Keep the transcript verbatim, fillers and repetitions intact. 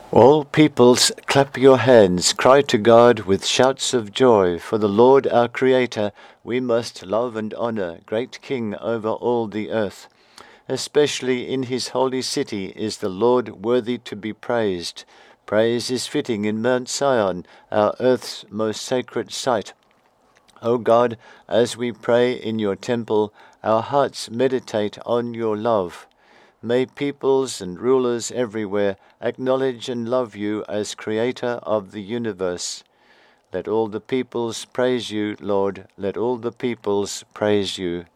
All peoples, clap your hands, cry to God with shouts of joy, for the Lord our Creator we must love and honor, great King over all the earth. Especially in his holy city is the Lord worthy to be praised. Praise is fitting in Mount Sion, our earth's most sacred site. O God, as we pray in your temple, our hearts meditate on your love. May peoples and rulers everywhere acknowledge and love you as Creator of the universe. Let all the peoples praise you, Lord. Let all the peoples praise you.